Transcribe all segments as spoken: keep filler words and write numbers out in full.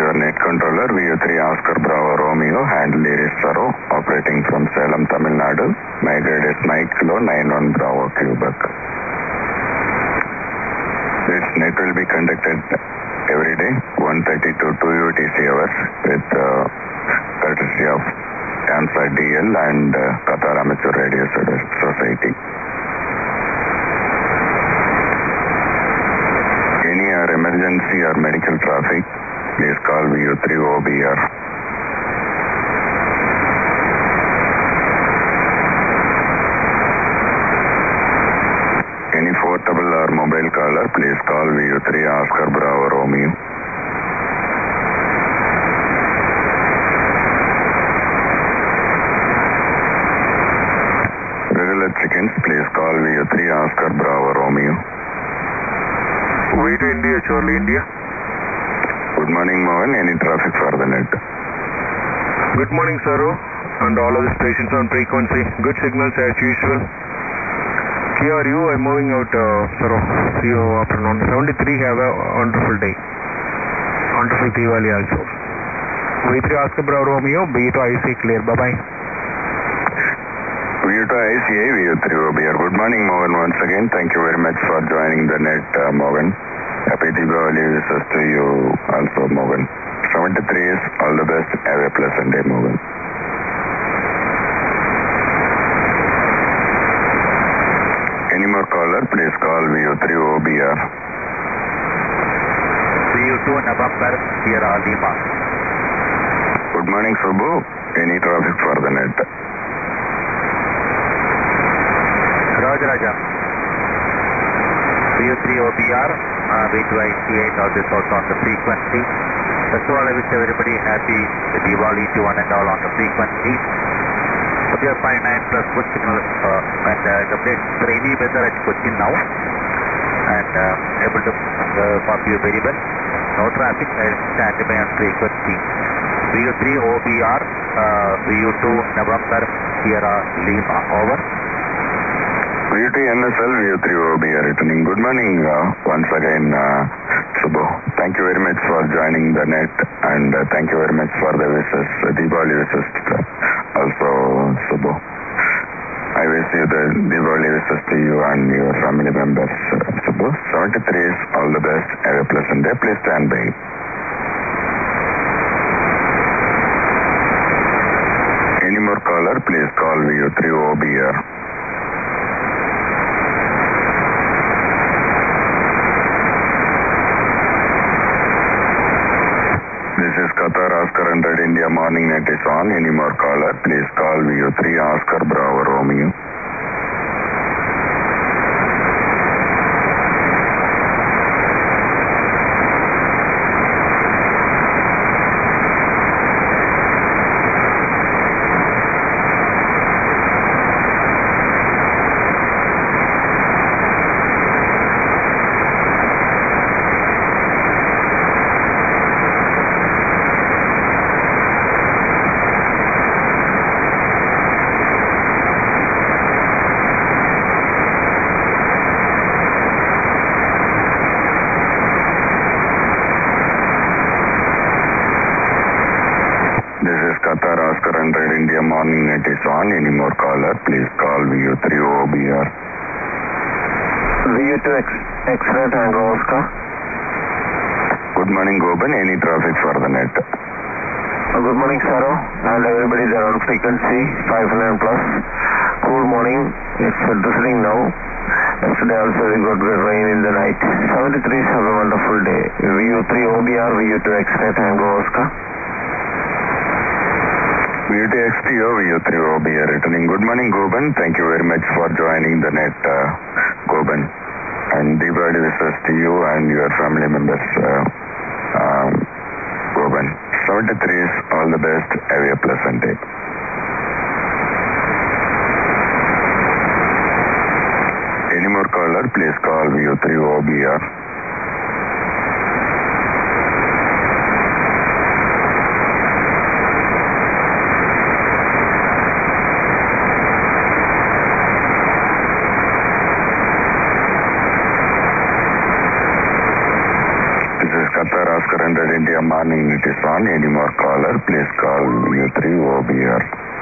your net controller V U three Oscar Bravo Romeo, handle Iris Saro, operating from Salem, Tamil Nadu. My grade is Mike Kilo nine one Bravo Quebec. Its net will be conducted every day, one thirty to two U T C hours, with uh, courtesy of ANSA D L and uh, Qatar Amateur Radio Society. Any or emergency or medical traffic, please call V U three O B R. Any portable or mobile caller, please call V U three Oscar Bravo Romeo. Regular chickens, please call V U three Oscar Bravo Romeo. Wait India, Charlie India. Good morning, Mohan. Any traffic for the net? Good morning, Saru, and all of the stations on frequency. Good signals as usual. K R U, I'm moving out, uh, Saru. See you afternoon. seventy-three, have a wonderful day. Wonderful Diwali also. V three Oscar Bravo Romeo, B two I C clear. Bye-bye. V two I C A, V U three O B R. Good morning, Mohan, once again. Thank you very much for joining the net, uh, Mohan. Happy Diwali wishes to you also, Mohan. seventy-three is all the best. Have a pleasant day, Mohan. Any more caller, please call V U three O B R. V U two November, Sierra Lima. Good morning, Subbu. Any traffic for the net? Raj Raja. V U three O B R, uh, V two I C A, now this also on the frequency. First of all, I wish everybody happy Diwali to one and all on the frequency. Put your five nine plus good signal uh, and uh, the place rainy weather at Cochin now. And uh, able to uh, pop you very well. No traffic, I stand by on frequency. V U three O B R, uh, V U two November, Sierra Lima, over. V U two N S L, V U three O B R returning. Good morning uh, once again, uh, Subbu. Thank you very much for joining the net, and uh, thank you very much for the wishes, uh, Diwali wishes uh, also, Subbu. I wish you the Diwali wishes to you and your family members, uh, Subbu. seventy-three is all the best. Have a pleasant day. Please stand by. Any more caller, please call V U three O B R. This is Qatar Oscar one hundred India morning net is on. Any more caller, please call V U three Oscar Bravo Romeo. Qatar Oscar one hundred India morning net is on. Any more caller, please call V U three O B R. V U two X-ray Tango Oscar. Good morning, Goban. Any traffic for the net? Uh, good morning, Saro, and everybody is on frequency five hundred plus. Cool morning. It's uh, drizzling now. Yesterday also we got good rain in the night. seventy-three is have a wonderful day. V U three O B R, V U two X-ray Tango Oscar. V U two X T O, V U three O B R returning. Good morning, Goban. Thank you very much for joining the net, uh, Goban. And Diwali wishes to you and your family members, uh, um, Goban. seventy-three is all the best. Have a pleasant day. Any more caller, please call V U three O B R. Qatar Oscar one hundred India morning, it is please call U three O B R.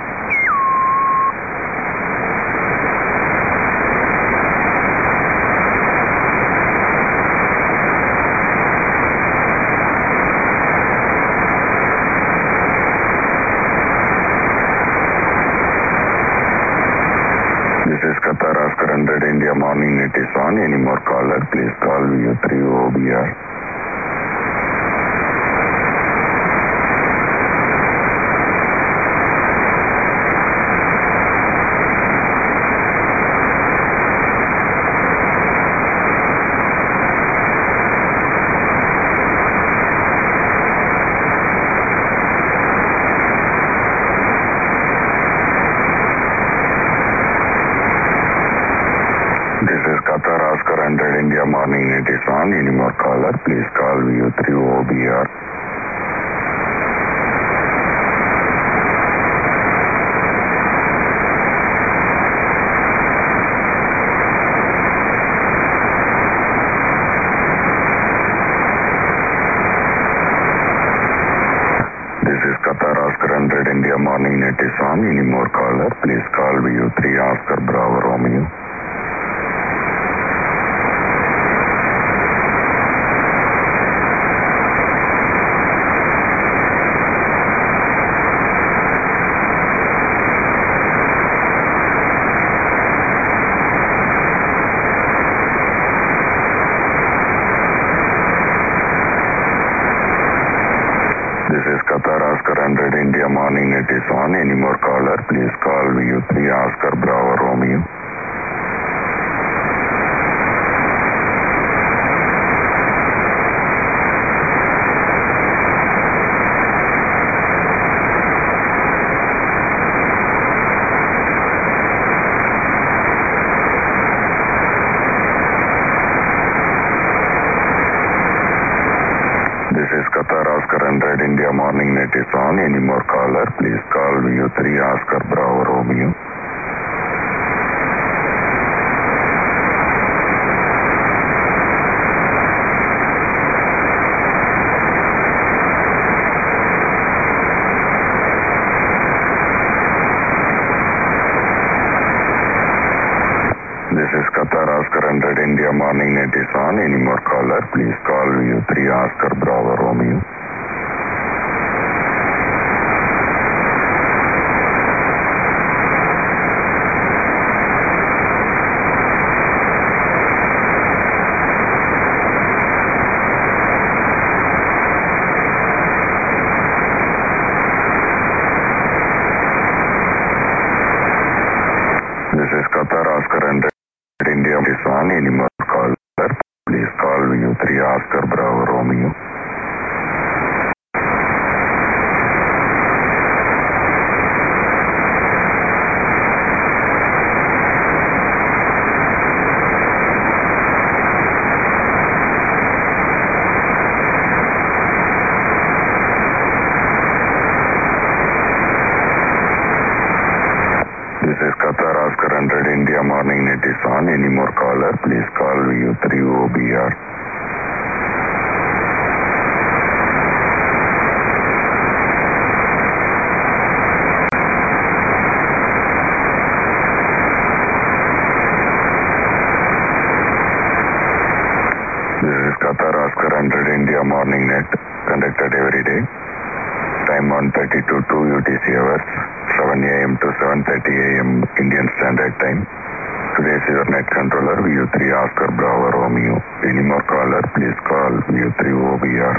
This is Qatar Oscar one hundred India morning, it is on. Any more caller, please call U three O B R. This is Qatar Oscar one hundred India morning, it is on. Any more caller, please call U three O B R. This is Qatar Oscar one hundred India morning, it is on. Any more caller, please call U three Oscar Bravo Romeo. This is Qatar Oscar one hundred India morning, it is on. Any more caller, please call U three Oscar Bravo Romeo. This is Qatar Oscar one hundred India morning, it is on. Any more caller, please call U three Oscar Bravo Romeo. This is Qatar Oscar one hundred India morning, it is on. Any more caller, please call U three Oscar Bravo Romeo. This is Qatar Oscar one hundred India, it is on. Any more caller, please call U three Oscar Bravo Romeo. This is Qatar Oscar one hundred India morning, it is on. Any more caller, please call U three O B R. This is Qatar Oscar one hundred India morning net, conducted every day. Time one thirty-two to U T C hours, seven A M to seven thirty A M Indian Standard Time. Today is your net controller U three Oscar Bravo Romeo. Any more caller, please call U three O B R.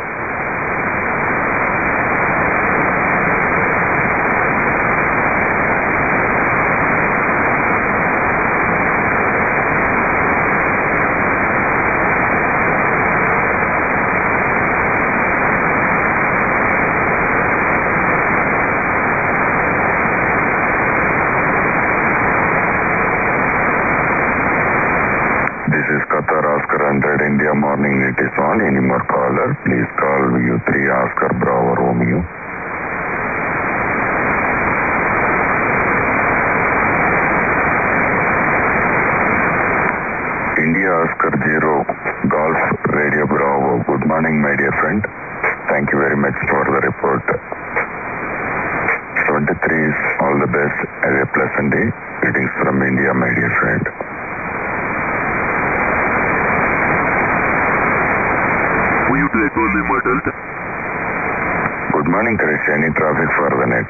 This is Qatar Oscar one hundred India morning, it is on. Any more caller, please call U three Oscar Bravo Romeo. India Oscar zero, Golf Radio Bravo. Good morning, my dear friend. Thank you very much for the report. India, my dear friend. V U two Echo Lima Delta. Good morning, Krish. Any traffic for the net?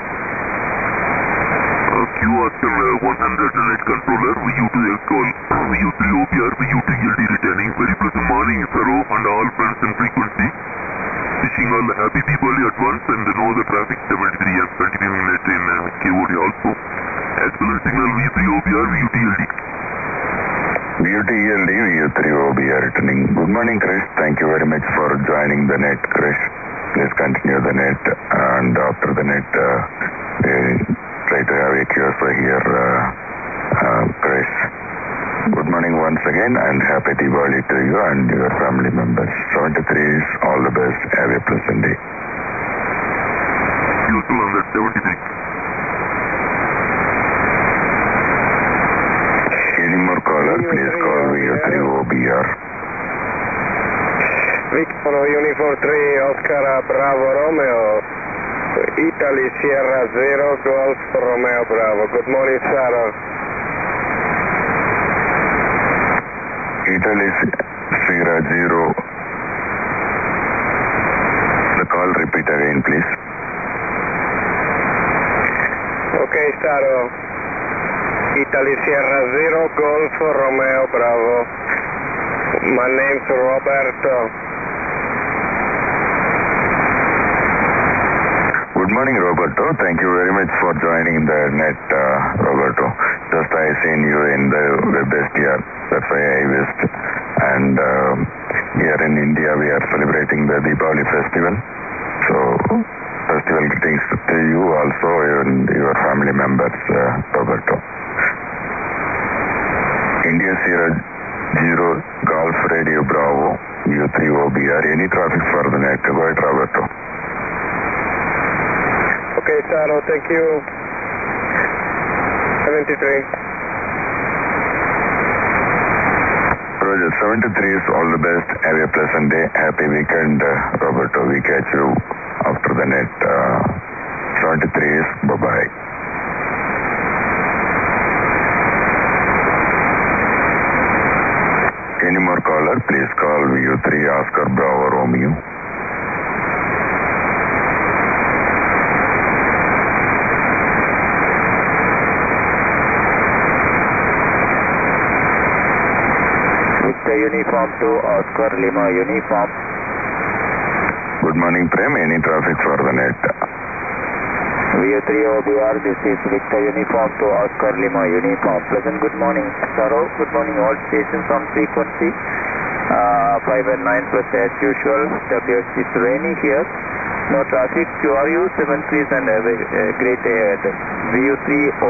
Uh, Q Oscar uh, one hundred net controller, V U two Echo, V U three O B R, V U two E L D returning. Very pleasant morning, Saro, and all friends in frequency. Wishing all a happy Diwali advance and no other traffic. seventy-three is continuing net in uh, K O D also. Excellent signal, V U three O B R, V U two E L D. V U two E L D, V U three O B R returning. Good morning, Krish. Thank you very much for joining the net, Krish. Please continue the net, and after the net, uh, we try to have a Q S O here, uh, uh, Krish. Good morning once again, and happy Diwali to you and your family members. seventy-three is all the best. Have a pleasant day. Useful on that seventy-three. Any more caller, please call V U three O B R. Victor Uniform three, Oscar Bravo Romeo, Italy Sierra zero, Golf Romeo Bravo. Good morning, Sarah. Italy Sierra zero. The call repeat again, please. Okay, Saro. Italy Sierra zero, Golf Romeo Bravo. My name's Roberto. Good morning, Roberto. Thank you very much for joining the net, uh, Roberto. Just I seen you in the web S D R. That's why I wished. And uh, here in India, we are celebrating the Diwali festival. So, festival greetings to you also and your family members, uh, Roberto. India Sierra zero, Golf Radio Bravo, V U three O B R. Any traffic for the net? Go ahead, Roberto. Okay, Saro, thank you. seventy-three. Roger, seventy-three is all the best. Have a pleasant day. Happy weekend, uh, Roberto. We catch you after the net. Uh, seventy-three is bye-bye. Any more caller, please call V U three Oscar Bravo Romeo. Victor Uniform two, Oscar Lima Uniform. Good morning, Prem. Any traffic for the net? V U three O B R, this is Victor Uniform two, Oscar Lima Uniform. Pleasant good morning, Saro. Good morning, all stations on frequency. Uh, five and nine plus as usual. W X is rainy here. No traffic. Q R U, seven please, and have a, a great day ahead. V U three O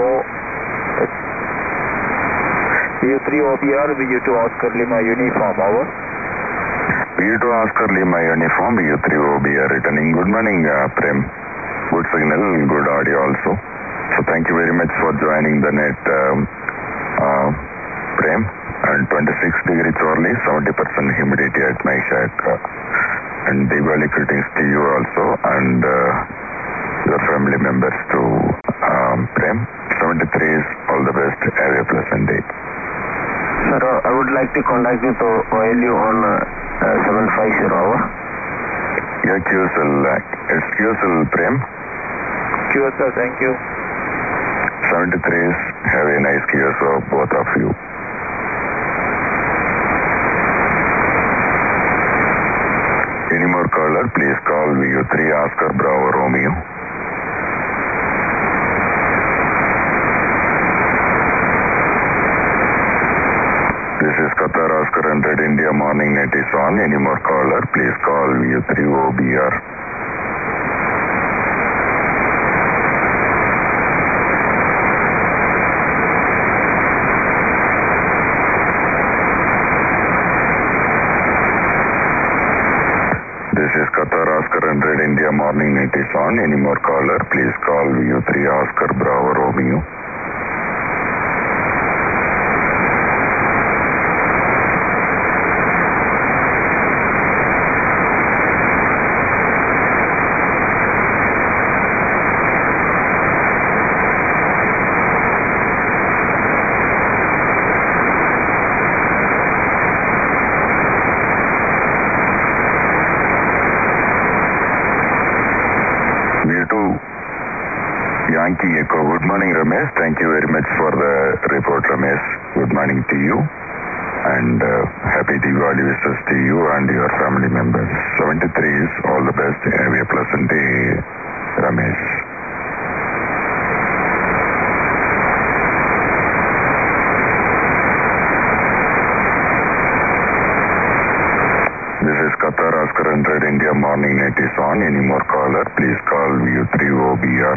V U three O B R, V U two Oscar Lima Uniform, over. V U two Oscar Lima Uniform, V U three O B R returning. Good morning, uh, Prem. Good signal, good audio also. So thank you very much for joining the net, um, uh, Prem. And twenty-six degree Charlie, seventy percent humidity at my shack. Uh, and Diwali greetings to you also and uh, your family members too, um, Prem. seventy-three is all the best. Have a pleasant day. Sir, uh, I would like to contact you to O L U on uh, uh, seven five zero, over. Yeah, Q S L, uh, it's Q S L, Prem. Q S L, thank you. seventy-three is, have a nice Q S O, both of you. Any more caller, please call V U three Oscar Bravo Romeo. This is Qatar Oscar one hundred India morning net is on. Any more caller, please call V U three O B R. This is Qatar Oscar one hundred India morning net is on. Any more caller, please call V U three Oscar Bravo Romeo. Ramesh. Thank you very much for the report, Ramesh. Good morning to you. And uh, happy Diwali wishes to you and your family members. seventy-three is all the best. Have a pleasant day, Ramesh. This is Qatar Oscar one hundred India Morning Net is on. Any more caller, please call V U three O B R.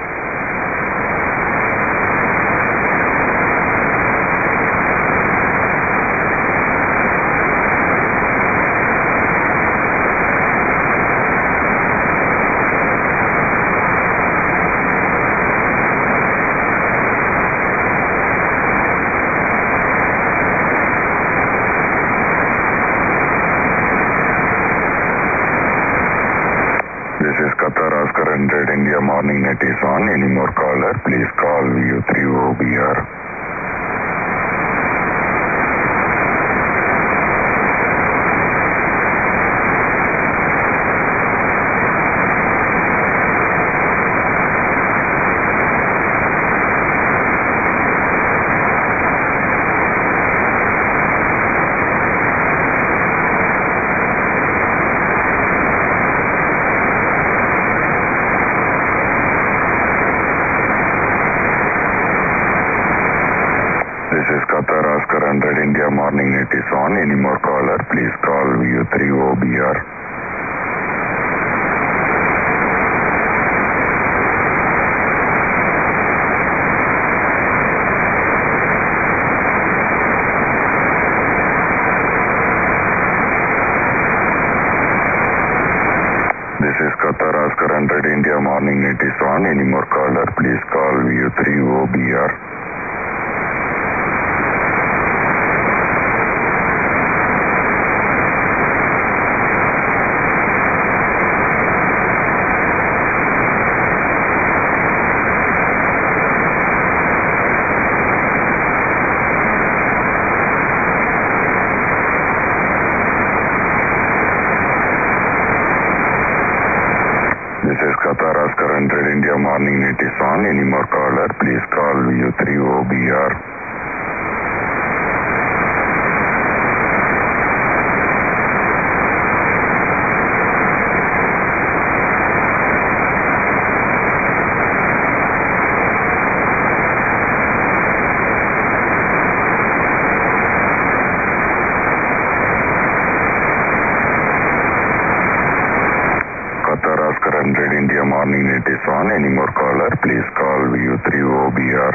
Qatar Oscar one hundred India Morning Net is on. Any more caller, please call V U three O B R. This is Qatar Oscar one hundred India Morning Net is on. Any more caller, please call V U three O B R. This is Qatar Oscar one hundred India Morning Net is on. Any more caller, please call V U three O B R. This is Qatar Oscar one hundred India Morning Net is on. Any more caller, please call V U three O B R. Qatar Oscar one hundred India Morning Net is on. Any more caller, please call V U three O B R.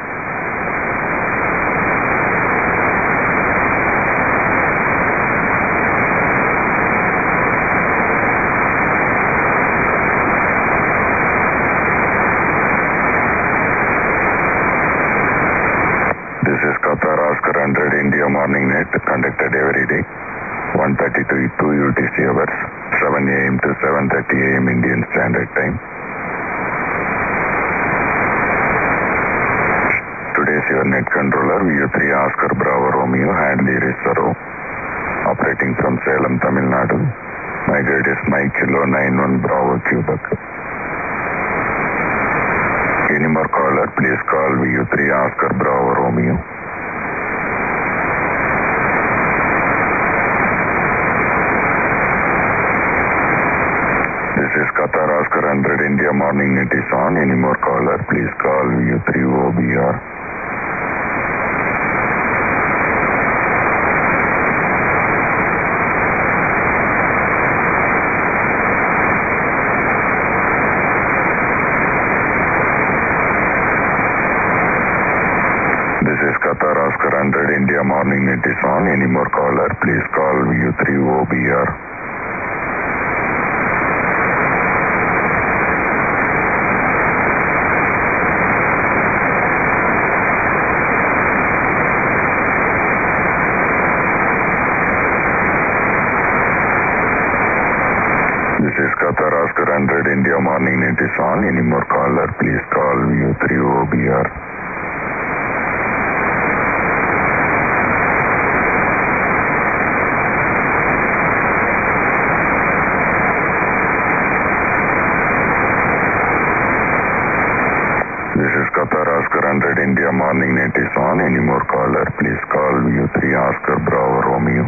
This is Qatar Oscar one hundred India Morning Net, conducted every day, one thirty to two U T C hours, seven A M to seven thirty A M Indian Standard Time. Today's your net controller, V U three Oscar Bravo Romeo, Hadley Rizaro, operating from Salem, Tamil Nadu. My guide is Mike Kilo nine one Bravo Quebec. Any more caller, please call V U three Oscar Bravo Romeo. This is Qatar Oscar one hundred India Morning Net is on. Any more caller, please call V U three O B R. This is Qatar Oscar one hundred India Morning Net is on. Any more caller, please call V U three O B R. This is Qatar Oscar one hundred India Morning Net is on. Any more caller, please call V U three O B R. This is Qatar Oscar caller, please call U three Oscar Bravo Romeo.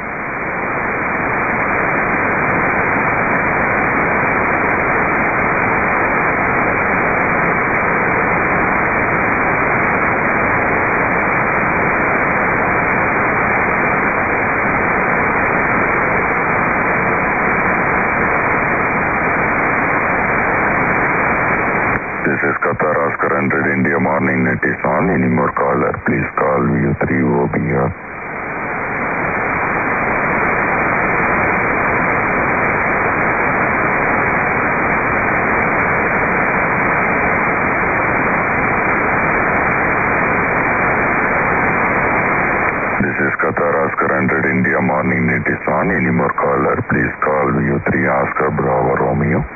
This is Qatar Oscar one hundred India Morning Net is on. Any more caller, please call U three O B R. This is Qatar Oscar one hundred India Morning Net is on. Any more caller, please call U three Oscar Bravo Romeo.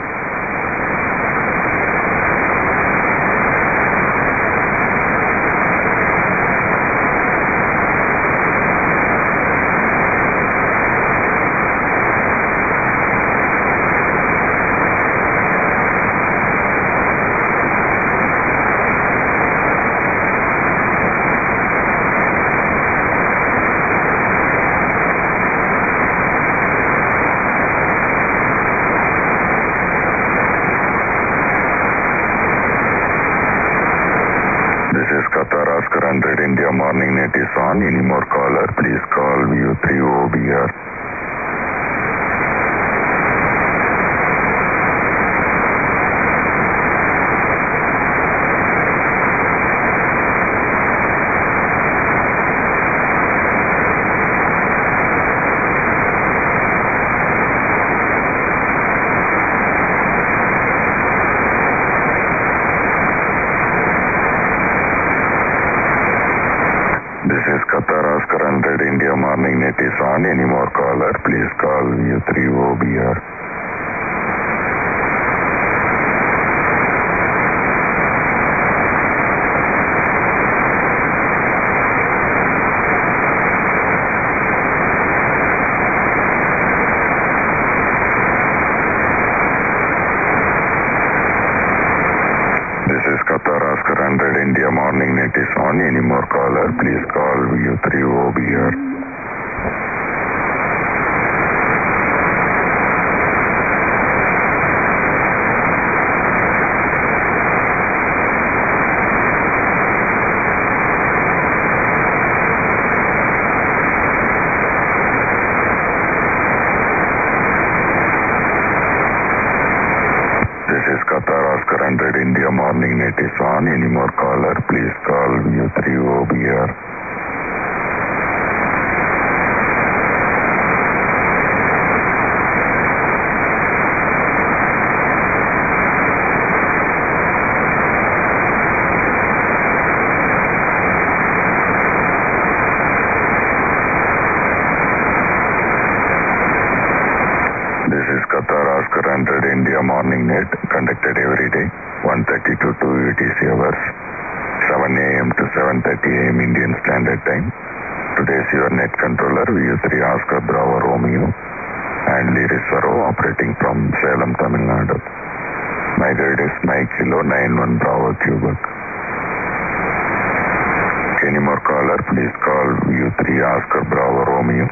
This is Qatar Oscar one hundred India Morning Net is on. Any more caller, please call U three O B R. This is Qatar Oscar one hundred India Morning Net is on. Any more caller, please call U three O B R. This is Qatar Oscar one hundred India Morning Net is on. Any more caller, please call U three O B R. This is Qatar Oscar one hundred India Morning Net is on. Any more caller, please call U three O B R. This is Qatar Oscar one hundred India Morning Net, conducted every day, one thirty to two U T C hours, seven A M to seven thirty A M Indian Standard Time. Today is your net controller, U three Oscar Bravo Romeo, and Liriswaro, operating from Salem, Tamil Nadu. My guide is Mike Kilo nine one Bravo Quebec. Any more caller, please call U three Oscar Bravo Romeo.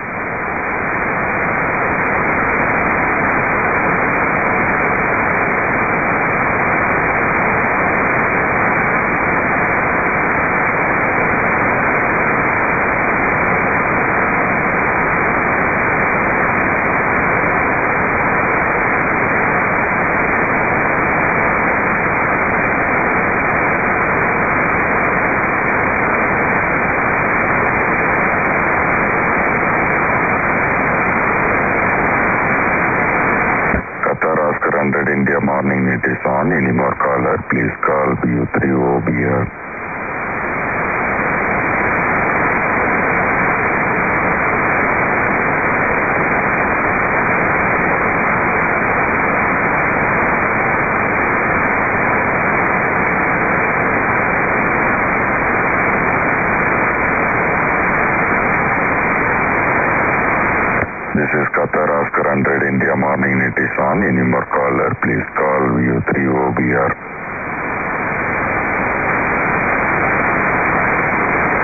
one hundred India Morning Net is on. Any more caller, please call U three O B R. This is Qatar Oscar one hundred India Morning Net is on. Any more caller, please call U three O B R.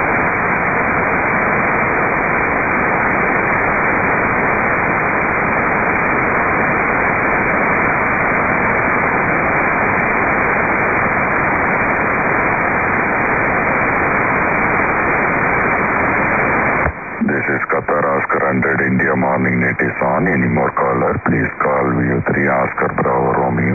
is Qatar Oscar one hundred India morning net is on. Any more caller? Please call V U three Oscar Bravo Romeo.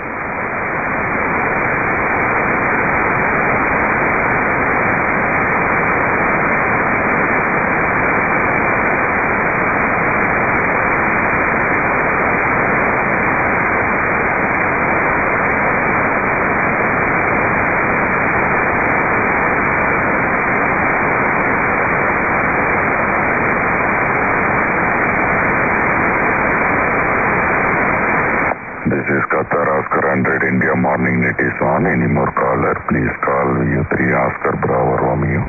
This is Qatar Oscar one hundred India morning net is on. Any more caller? Please call V U three Oscar Bravo Romeo.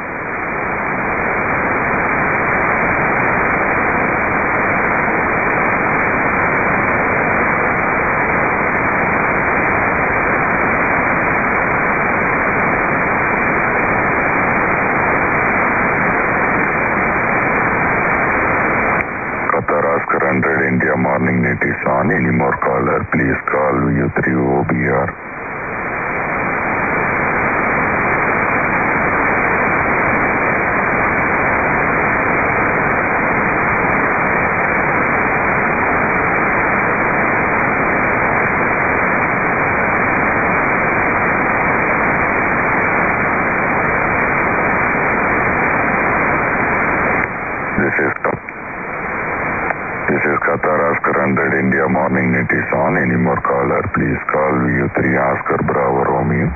Qatar Oscar one hundred India morning net is on. Any more caller? Please call V U three O B R. This is This is Qatar Oscar one hundred India morning net is on. Any more caller? Please call V U three Oscar Bravo Romeo.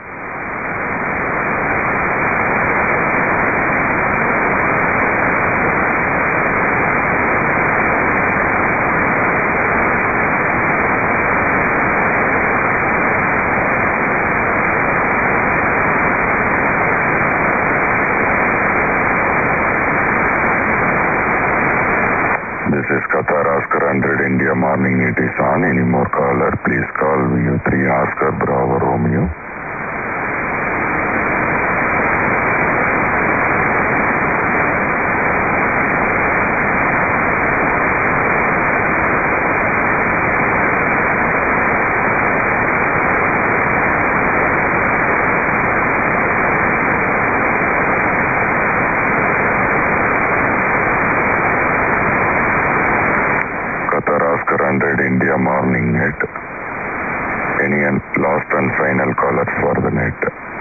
This is Qatar Oscar one hundred India morning net is on. Any more caller? Please call V U three Oscar Bravo Romeo. Qatar Oscar one hundred India morning net. Any and last and final callers for the net?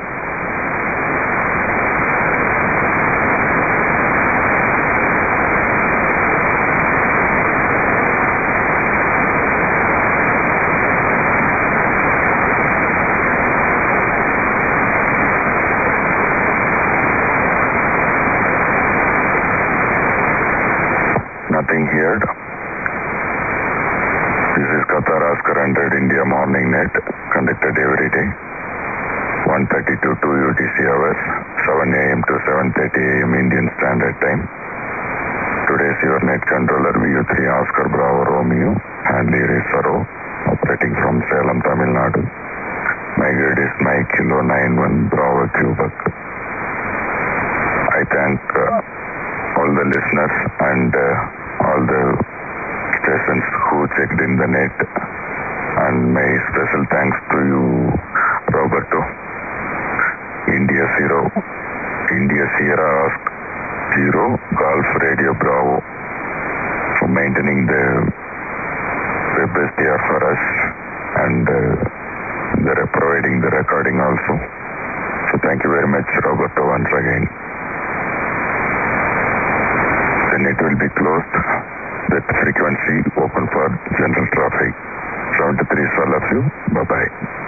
Nothing here. This is Qatar Oscar one hundred India morning net, conducted every day, one thirty-two to U T C hours, seven A M to seven thirty A M Indian Standard Time. Today's your net controller V U three Oscar Bravo Romeo, handler is Saro, operating from Salem, Tamil Nadu. My grade is Mike Kilo nine one Bravo Quebec. I thank uh, all the listeners and uh, all the stations who checked in the net, and my special thanks to you, Roberto. India Zero, India Sierra Oscar Zero, Golf Radio Bravo, for maintaining the web S D R for us, and uh, they're providing the recording also. So thank you very much, Roberto, once again. The net will be closed. That frequency open for general traffic. seventy-three is all of you. Bye-bye.